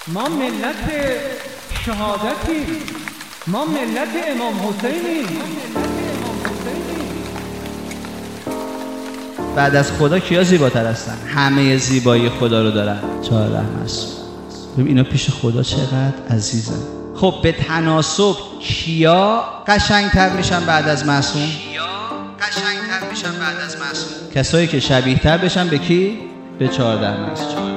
ما ملت شهادتیم، ما ملت امام حسینیم. بعد از خدا کیا زیباتر هستن؟ همه زیبایی خدا رو دارن. 14 معصوم. ببین اینا پیش خدا چقدر عزیزن. خب به تناسب کیا قشنگتر میشن بعد از معصوم؟ کسایی که شبیه تر بشن به کی؟ به 14 معصوم.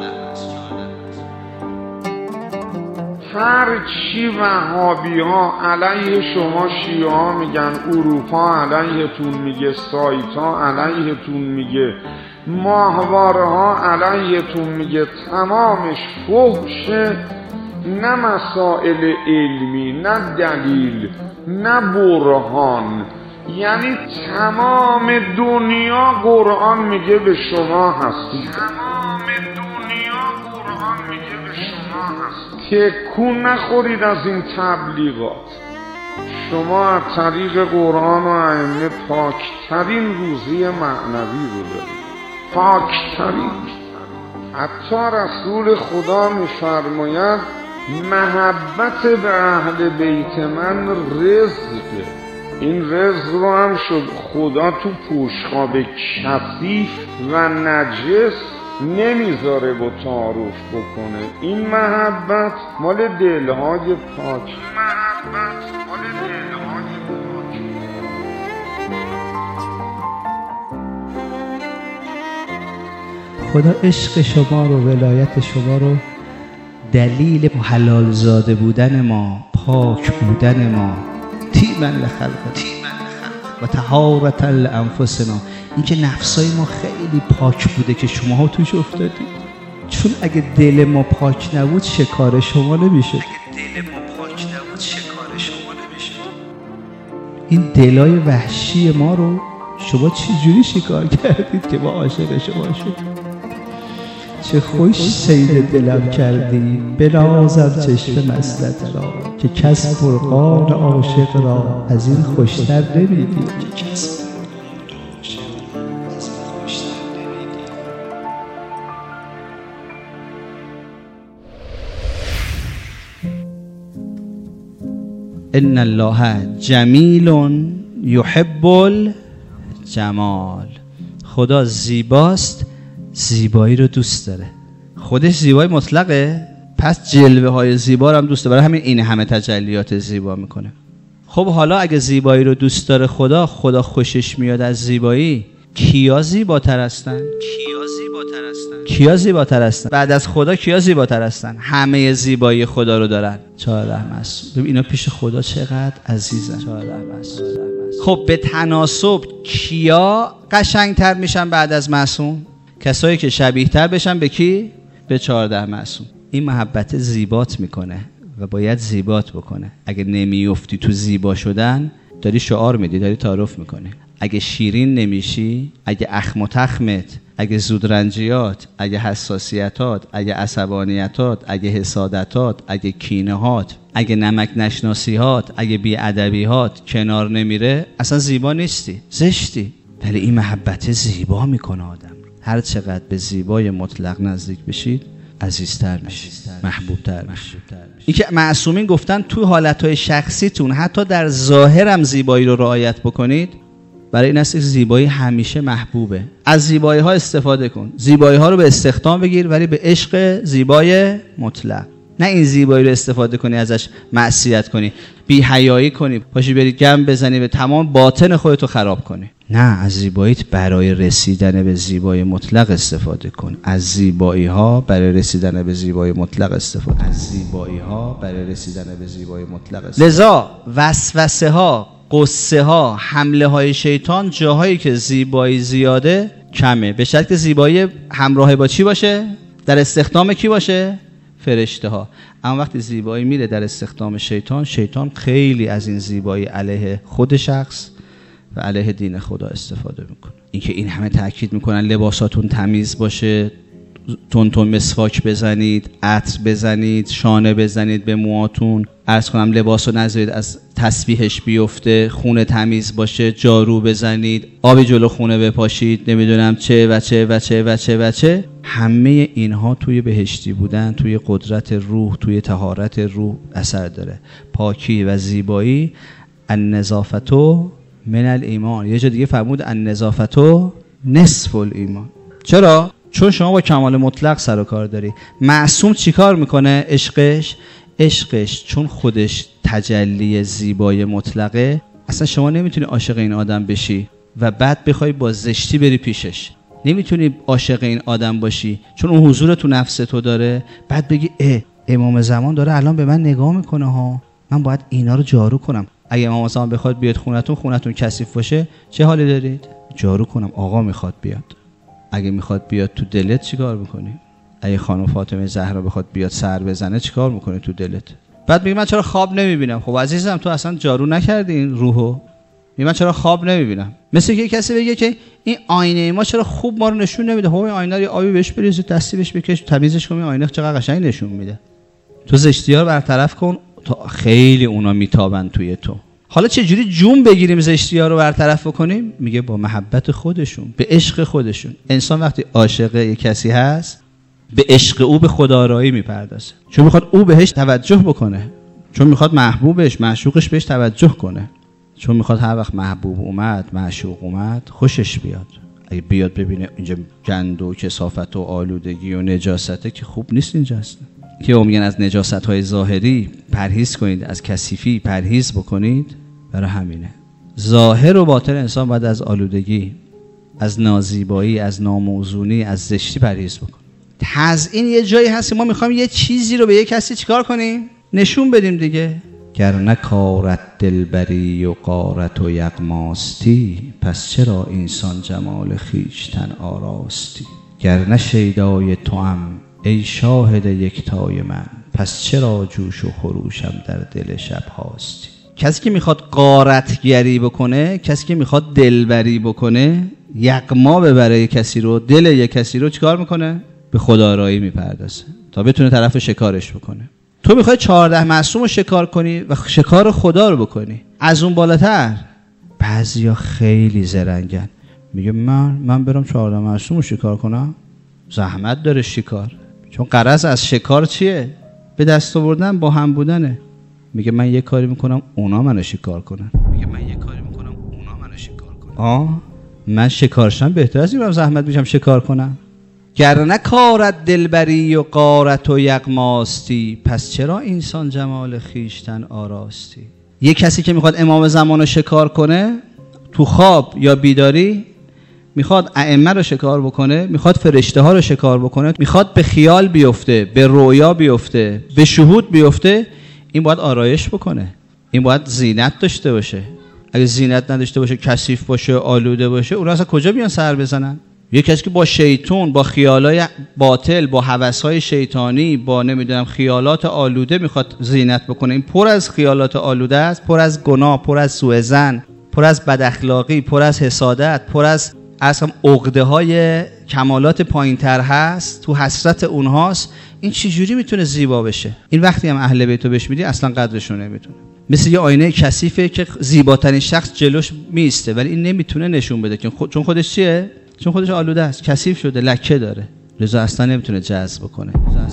هر چی وهابی ها علیه شما شیعه ها میگن، اروپا علیهتون میگه، سایت ها علیهتون میگه، ماهواره ها علیهتون میگه، تمامش فحشه. نه مسائل علمی، نه دلیل، نه برهان. یعنی تمام دنیا قرآن میگه به شما هستید، تمام دنیا قرآن میگه به شما هستید. تکون نخورید از این تبلیغات. شما از طریق قرآن و ائمه پاکترین روزی معنوی رو دارید، پاکترین. حتی رسول خدا میفرماید محبت به اهل بیت من رزقه. این رزق رو هم شد خدا تو پوشخواب کثیف و نجس نمیذاره با تعارف بکنه. این محبت مال دلهای پاک، محبت مال دلهای پاک. خدا عشق شما رو، ولایت شما رو، دلیل حلال زاده بودن ما، پاک بودن ما، تیمن لخلقت و طهارة لانفسنا، این که نفسای ما خیلی پاک بوده که شماها توش افتادید. چون اگه دل ما پاک نبود شکار شما نمیشد. این دلای وحشی ما رو شما چی جوری شکار کردید که ما عاشق شما شدیم؟ چه خوش سید دلم کردی، بنازم چشم مسلت را، که کس فرقان عاشق را از این خوشتر نمیدی. ان الله جمیل یحب الجمال. خدا زیباست، زیبایی رو دوست داره. خودش زیبایی مطلقه، پس جلوه های زیبا رو هم دوست داره. برای همین این همه تجلیات زیبا میکنه. خب حالا اگه زیبایی رو دوست داره خدا خوشش میاد از زیبایی، کیا زیباتر هستن؟ کیا زیباتر هستن؟ بعد از خدا کیا زیباتر هستن؟ همه زیبایی خدا رو دارن. 14 معصوم. ببین اینا پیش خدا چقدر عزیزن. 14 معصوم. خب به تناسب کیا قشنگتر میشن بعد از معصوم؟ کسایی که شبیه تر بشن به کی؟ به 14 معصوم. این محبت زیبات میکنه و باید زیبات بکنه. اگه نمیافتی تو زیبا شدن، داری شعار میدی، داری تعارف میکنی. اگه شیرین نمیشی، اگه اخم و تخمت، اگه زودرنجیات، اگه حساسیتات، اگه عصبانیتات، اگه حسادتات، اگه کینهات، اگه نمک نشناسیات، اگه بی‌ادبیات کنار نمیره، اصلا زیبا نیستی، زشتی. ولی این محبت زیبا میکنه آدم. هر چقدر به زیبای مطلق نزدیک بشید عزیزتر میشید، محبوبتر میشید. این که معصومین گفتن تو حالتهای شخصیتون حتی در ظاهر هم زیبایی رو رعایت بکنید. برای این است که زیبایی همیشه محبوبه. از زیبایی ها استفاده کن، زیبایی ها رو به استخدام بگیر، ولی به عشق زیبای مطلق. نه این زیبایی رو استفاده کنی ازش معصیت کنی، بی حیایی کنی، پاشی بری گم بزنی، به تمام باطن خودتو خراب کنی. نه، از زیباییت برای رسیدن به زیبای مطلق استفاده کن. از زیبایی ها برای رسیدن به زیبای مطلق استفاده کن. از زیبایی ها برای رسیدن به زیبای مطلق استفاده. لذا وسوسه ها، قصه ها، حمله های شیطان جاهایی که زیبایی زیاده کمه، به شرط که زیبایی همراه با چی باشه؟ در استخدام کی باشه؟ فرشته ها. اما وقتی زیبایی میره در استخدام شیطان، شیطان خیلی از این زیبایی علیه خود شخص و علیه دین خدا استفاده میکنه. اینکه این همه تاکید میکنن لباساتون تمیز باشه، تون مسواک بزنید، عطر بزنید، شانه بزنید به موهاتون، عرض کنم لباس رو نذارید از تسبیحش بیفته، خونه تمیز باشه، جارو بزنید، آبی جلو خونه بپاشید، نمیدونم چه. همه اینها توی بهشتی بودن، توی قدرت روح، توی طهارت روح اثر داره. پاکی و زیبایی النظافتو من الایمان. یه جا دیگه فرمود النظافتو نصف الایمان. چرا؟ چون شما با کمال مطلق سر و کار داری. معصوم چی کار میکنه؟ عشقش چون خودش تجلی زیبای مطلقه، اصلا شما نمیتونی عاشق این آدم بشی و بعد بخوای با زشتی بری پیشش. نمیتونی عاشق این آدم باشی چون اون حضور تو نفس تو داره، بعد بگی امام زمان داره الان به من نگاه میکنه ها، من باید اینا رو جارو کنم. اگه امام زمان بخواد بیاد خونتون کثیف باشه، چه حالی دارید؟ جارو کنم. آقا میخواد بیاد. اگه میخواد بیاد تو دلت چیکار میکنی؟ اگه خانم فاطمه زهرا بخواد بیاد سر بزنه چیکار میکنی تو دلت؟ بعد میگه من چرا خواب نمیبینم. خب عزیزم تو اصلا جارو نکردی این روحو. من چرا خواب نمیبینم؟ مثل که کسی بگه که این آینه ما چرا خوب ما رو نشون نمیده. خب این آینه رو آبی بهش بریز، دستی بهش بکش، تمیزش کن، این آینه چقدر قشنگ نشون میده. تو زشتی‌ها رو برطرف کن تا خیلی اونا میتابن توی تو. حالا چه جوری جون بگیریم زشتی‌ها رو برطرف بکنیم؟ میگه با محبت خودشون، به عشق خودشون. انسان وقتی عاشق یک کسی هست، به عشق او به خودآرایی میپردازه، چون میخواد او بهش توجه بکنه، چون میخواد محبوبش، معشوقش بهش توجه کنه، چون میخواد هر وقت محبوب اومد، معشوق اومد، خوشش بیاد. اگه بیاد ببینه اینجا گند و کثافت و آلودگی و نجاسته که خوب نیست. اینجا هست که میگن از نجاست‌های ظاهری پرهیز کنید، از کثیفی پرهیز بکنید. برای همینه ظاهر و باطن انسان باید از آلودگی، از نازیبایی، از ناموزونی، از زشتی پرهیز بکنه. تزیین یه جایی هست ما میخوایم یه چیزی رو به یه کسی چیکار کنیم؟ نشون بدیم دیگه. گر نکارت دلبری و غارت و یغماستی، پس چرا اینسان جمال خویشتن آراستی. گر نه شیدای توام ای شاهد یکتای من، پس چرا جوش و خروشم در دل شب هاستی. کسی که میخواد غارتگری بکنه، کسی که میخواد دلبری بکنه، یغما ببره کسی رو، دل یک کسی رو، چیکار میکنه؟ به خودآرایی میپردازه تا بتونه طرف شکارش بکنه. تو میخوای 14 معصوم رو شکار کنی و شکار خدا رو بکنی. از اون بالاتر بعضیا خیلی زرنگن، میگه من برم 14 معصوم رو شکار کنم؟ زحمت داره شکار، چون غرض از شکار چیه؟ به دست آوردن، با هم بودنه. میگه من یه کاری میکنم اونا منو شکار کنن. من شکارشم بهتر از اینم زحمت میشم شکار کنم. گر نکارت دلبری و غارت و یغماستی، پس چرا اینسان جمال خویشتن آراستی. یه کسی که میخواد امام زمان رو شکار کنه، تو خواب یا بیداری میخواد ائمه رو شکار بکنه، میخواد فرشته ها رو شکار بکنه، میخواد به خیال بیفته، به رویا بیفته، به شهود بیفته، این باید آرایش بکنه، این باید زینت داشته باشه. اگه زینت نداشته باشه، کثیف باشه، آلوده باشه، اون اصلا کجا بیان سر بزنن؟ یه کسی که با شیطون، با خیالای باطل، با هوس‌های شیطانی، با نمیدونم خیالات آلوده میخواد زینت بکنه، این پر از خیالات آلوده است، پر از گناه، پر از سوء ظن، پر از بد اخلاقی، پر از حسادت، پر از اصلا عقده‌های کمالات پایین‌تر هست، تو حسرت اونهاست. این چجوری میتونه زیبا بشه؟ این وقتی هم اهل بیتو بهش میدی اصلا قدرش رو نمیتونه. مثل یه آینه کثیفه که زیباترین شخص جلوش میسته ولی این نمیتونه نشون بده چون خودش چیه؟ چون خودش آلوده است، کثیف شده، لکه داره، لذا اصلا نمیتونه جذب کنه.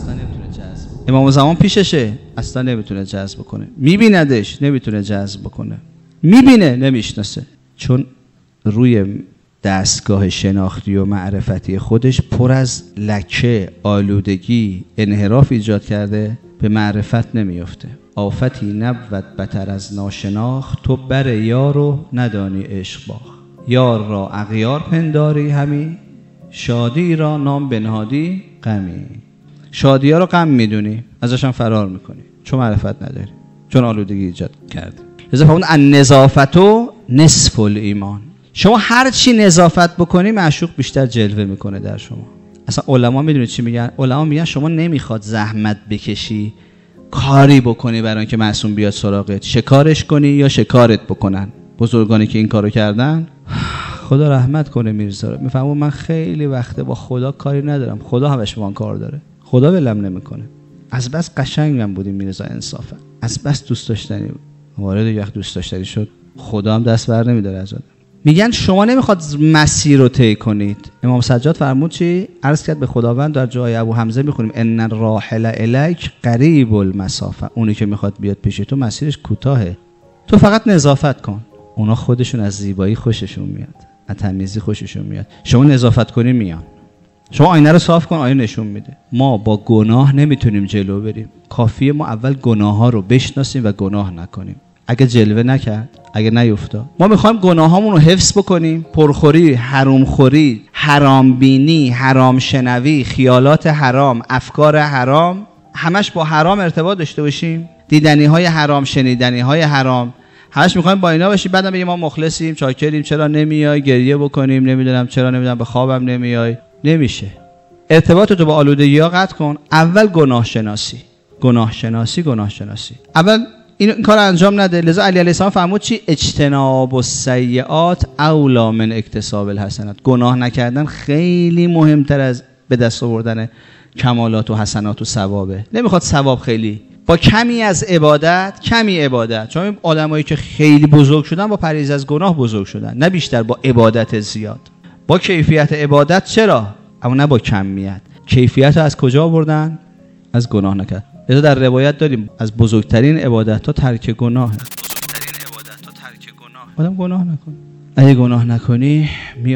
امام زمان پیششه، اصلا نمیتونه جذب کنه. میبیندش، نمیتونه جذب کنه. میبینه، نمیشناسه، چون روی دستگاه شناختی و معرفتی خودش پر از لکه، آلودگی، انحراف ایجاد کرده، به معرفت نمیفته. آفتی نبود بتر از ناشناخت، تو بر یارو ندانی عشق باخت. یار را اغیار پنداری همی، شادی را نام بنهادی غمی. شادی ها رو غم میدونی، ازشان فرار میکنی، چون معرفت نداری، چون آلودگی ایجاد کردی. لذا اون النظافتو نصف الایمان. شما هر چی نظافت بکنی معشوق بیشتر جلوه میکنه در شما. اصلا علما میدونید چی میگن؟ علما میگن شما نمیخواد زحمت بکشی، کاری بکنی برای اینکه معصوم بیاد سراغت، شکارش کنی یا شکارت بکنن. بزرگانی که این کارو کردن خدا رحمت کنه میرزا رو. میفهمم من خیلی وقته با خدا کاری ندارم، خدا همش با من کار داره، خدا ولم نمیکنه. از بس قشنگم بودیم میرزا، انصافا از بس دوست داشتنی وارد یک دوست داشتنی شد، خدا هم دست بر نمیداره از آدم. میگن شما نمیخواد مسیر رو طی کنید. امام سجاد فرمود چی؟ عرض کرد به خداوند، در جای ابو حمزه میخونیم ان الراحل الیک قریب المسافه، اونی که میخواد بیاد پیش تو مسیرش کوتاهه، تو فقط نظافت کن. اونا خودشون از زیبایی خوششون میاد، از تمیزی خوششون میاد، شما نظافت کنی میان. شما آینه رو صاف کن، آینه نشون میده. ما با گناه نمیتونیم جلو بریم، کافیه ما اول گناه ها رو بشناسیم و گناه نکنیم. اگه جلوه نکرد، اگه نیفتاد، ما میخوایم گناهامون رو حفظ بکنیم، پرخوری، حرامخوری، حرام بینی، حرام شنوی، خیالات حرام، افکار حرام، همش با حرام ارتباط داشته باشیم، دیدنی های حرام، شنیدنی های حرام، همش میخوایم با اینا باشیم. بعدم بگیم ما مخلصیم، چاکریم، چرا نمیای گریه بکنیم، نمیدونم چرا، نمیدونم به خوابم نمیای. نمیشه. ارتباطتو با آلودگی‌ها قطع کن. اول گناه شناسی. اول این کار انجام نده. لذا علی علیه السلام فرمود چی؟ اجتناب السیئات اولی من اکتساب الحسنات. گناه نکردن خیلی مهمتر از به دست آوردن کمالات و حسنات و ثوابه. نمیخواد ثواب خیلی، با کمی از عبادت. چون آدمایی که خیلی بزرگ شدن با پرهیز از گناه بزرگ شدن، نه بیشتر با عبادت زیاد. با کیفیت عبادت چرا؟ اما نه با کمیت. کیفیت رو از کجا آوردن؟ از گناه نکرد. لذا در روایت داریم از بزرگترین عبادت ها ترک گناهه. آدم گناه نکن. اگه گناه نکنی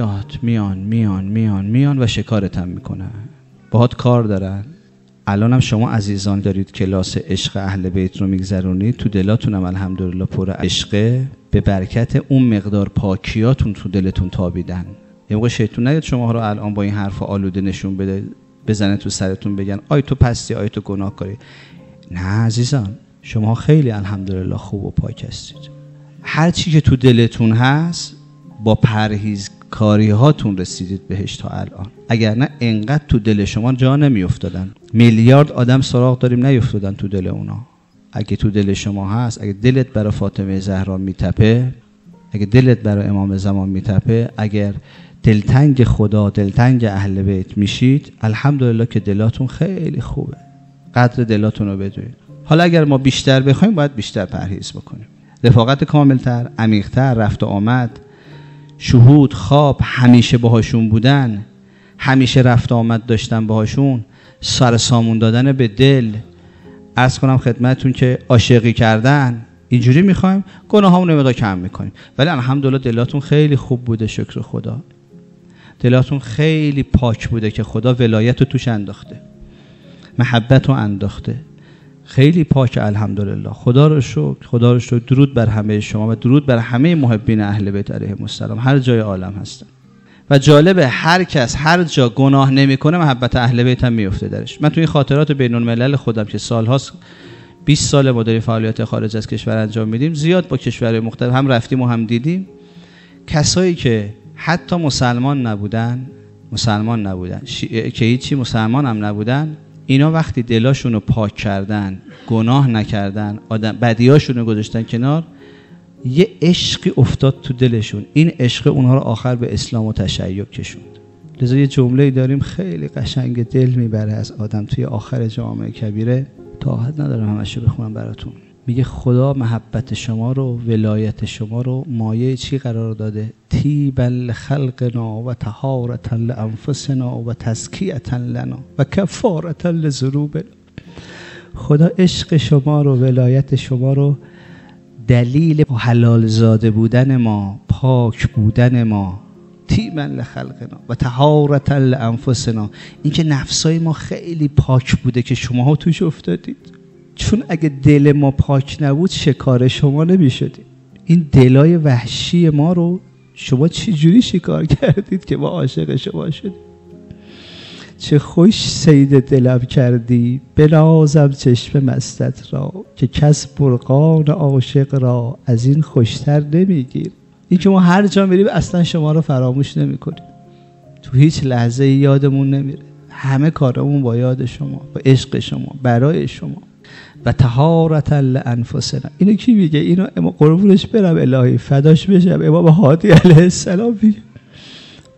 میان و شکارت هم میکنن، باهات کار دارن. الان هم شما عزیزان دارید کلاس عشق اهل بیت رو میگذرونید، تو دلاتون هم الحمدلله پر عشقه، به برکت اون مقدار پاکیاتون تو دلتون تابیدن. یه موقع شیطون نیاد شما رو الان با این حرف آلوده نشون بده، بزنه تو سرتون بگن آی تو پستی، آی تو گناهکاری. نه عزیزان، شما خیلی الحمدلله خوب و پاک هستید. هر چی که تو دلتون هست با پرهیزکاری هاتون رسیدید بهش تا الان. اگر نه انقدر تو دل شما جا نمی افتادن. میلیارد آدم سراغ داریم نیفتادن تو دل اونا. اگه تو دل شما هست، اگه دلت برای فاطمه زهرا میتپه، اگه دلت برای امام زمان میتپه، اگر دلتنگ خدا، دلتنگ اهل بیت میشید، الحمدلله که دلاتون خیلی خوبه. قدر دلاتون رو بدونید. حالا اگر ما بیشتر بخوایم باید بیشتر پرهیز بکنیم. رفاقت کاملتر، عمیق‌تر، رفت و آمد، شهود، خواب، همیشه باهاشون بودن، همیشه رفت و آمد داشتن باهاشون، سر سامون دادن به دل. عرض کنم خدمتتون که عاشقی کردن، اینجوری میخوایم، گناهامون رو کم میکنیم. ولی الحمدلله دلاتون خیلی خوب بوده، شکر خدا. دلاتون خیلی پاک بوده که خدا ولایت رو توش انداخته، محبت رو انداخته، خیلی پاک الحمدلله. خدا رو شکر. درود بر همه شما و درود بر همه محبین اهل بیت علیهم السلام هر جای عالم هستن. و جالبه هر کس هر جا گناه نمیکنه محبت اهل بیت هم میفته درش. من توی این خاطرات بین الملل خودم که سالهاست 20 سال ما داریم فعالیت خارج از کشور انجام میدیم، زیاد با کشورهای مختلف هم رفتیم و هم دیدیم. کسایی که حتی مسلمان نبودن که هیچی مسلمان هم نبودن، اینا وقتی دلاشون رو پاک کردن، گناه نکردن، بدیاشون رو گذاشتن کنار، یه عشقی افتاد تو دلشون. این عشق اونها رو آخر به اسلام و تشیع کشوند. لذا یه جمله‌ای داریم خیلی قشنگ، دل میبره از آدم توی آخر جامعه کبیره. طاقت ندارم همشو بخونم براتون. میگه خدا محبت شما رو، ولایت شما رو مایه چی قرار داده؟ طیبا لخلقنا و طهارة لانفسنا و تزکیة لنا و کفارة لذنوبنا. خدا عشق شما رو، ولایت شما رو دلیل حلال زاده بودن ما، پاک بودن ما، طیبا لخلقنا و طهارة لانفسنا، این که نفسای ما خیلی پاک بوده که شماها توش افتادید. چون اگه دل ما پاک نبود شکار شما نمیشدید. این دلای وحشی ما رو شما چی جوری شکار کردید که ما عاشق شما شدید؟ چه خوش صید دلم کردی، بنازم چشم مستت را، که کس برقان عاشق را از این خوشتر نمیگیر. این که ما هر جا میریم اصلا شما رو فراموش نمیکنیم، تو هیچ لحظه یادمون نمیره. همه کارمون با یاد شما، با عشق شما، برای شما. و طهارة لانفسنا. اینو کی میگه؟ اینو قربونش برم الهی، فداش بشم، امام هادی علیه السلام میگه.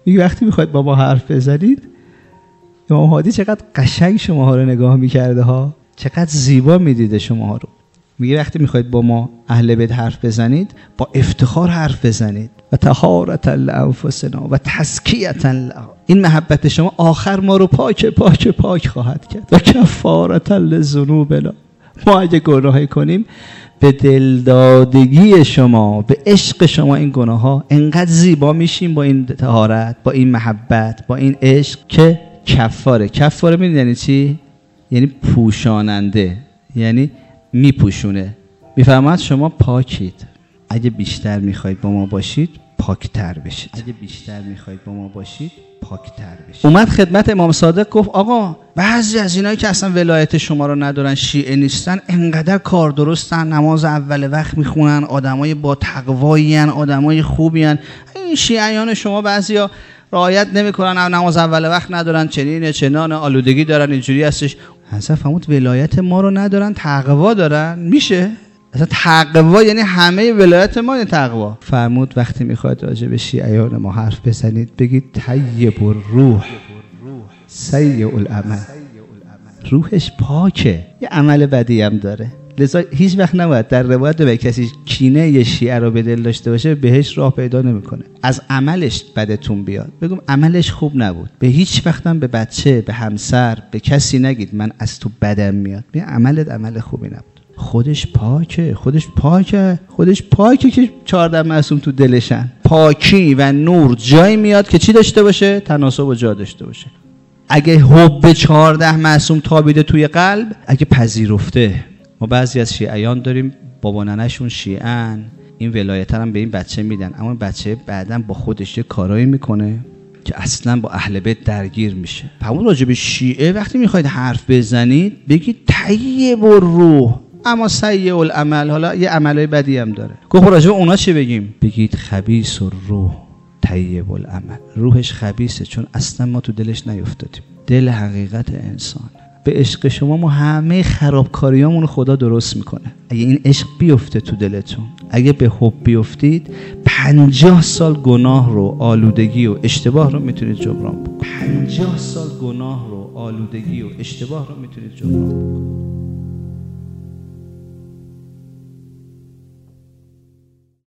میگه وقتی میخواید با ما حرف بزنید، امام هادی چقدر قشنگ شماها رو نگاه میکرده ها، چقدر زیبا میدیده شماها رو. میگه وقتی میخواید با ما اهل بیت حرف بزنید، با افتخار حرف بزنید. و طهارة لانفسنا و تزکیة لها، این محبت شما آخر ما رو پاک پاک پاک خواهد کرد. و کفارة لذنوبنا، ما اگه گناهی کنیم به دلدادگی شما، به عشق شما این گناه ها انقدر زیبا میشیم با این طهارت، با این محبت، با این عشق که کفاره. کفاره میدونی یعنی چی؟ یعنی پوشاننده، یعنی میپوشونه. میفهمد شما پاکید، اگه بیشتر میخواید با ما باشید پاکتر بشید. اگه بیشتر میخواید با ما باشید پاکتر بشید. اومد خدمت امام صادق گفت آقا بعضی از اینایی که اصلا ولایت شما رو ندارن، شیعه نیستن، انقدر کار درستن، نماز اول وقت میخونن، آدمای با تقوایی ان، آدمای خوبی ان. این شیعیان شما بعضیا رعایت نمیکنن، نماز اول وقت ندارن، چنینه چنانه، آلودگی دارن، اینجوری هستش. حضرت فرمود ولایت ما رو ندارن، تقوا دارن. میشه؟ اصلا تقوا یعنی همه ولایت ما یعنی تقوا. فرمود وقتی میخواید راجع به شیعیان ما حرف بزنید بگید طیب الروح سیء العمل، روحش پاکه، یه عمل بدی هم داره. لذا هیچ وقت نباید در روایت به کسی کینه یه شیعه رو به دل داشته باشه، بهش راه پیدا نمیکنه. از عملش بدتون بیاد، بگم عملش خوب نبود. به هیچ وقتم به بچه، به همسر، به کسی نگید من از تو بدم میاد، بگم عملت عمل خوبی نبود. خودش پاکه، خودش پاکه، خودش پاکه که 14 معصوم تو دلشن. پاکی و نور جایی میاد که چی داشته باشه؟ تناسب و جا داشته باشه. اگه حب 14 معصوم تابیده توی قلب، اگه پذیرفته. ما بعضی از شیعیان داریم بابا ننه‌شون شیعن، این ولایت هم به این بچه میدن، اما بچه بعداً با خودش یه کارایی میکنه که اصلا با اهل بیت درگیر میشه. همون راجع به شیعه وقتی میخواید حرف بزنید بگید طیب الروح اما سیء العمل. حالا یه عملای بدی هم داره. گفت راجع به اونا چی بگیم؟ بگید خبیث الروح طیب العمل، روحش خبیثه چون اصلا ما تو دلش نیفتادیم. دل حقیقت انسان. به عشق شما ما همه خرابکاریامون خدا درست میکنه. اگه این عشق بیفته تو دلتون، اگه به حب بیفتید، 50 سال گناه رو، آلودگی و اشتباه رو میتونید جبران بکنید. 50 سال گناه رو، آلودگی و اشتباه رو میتونید جبران بکنید.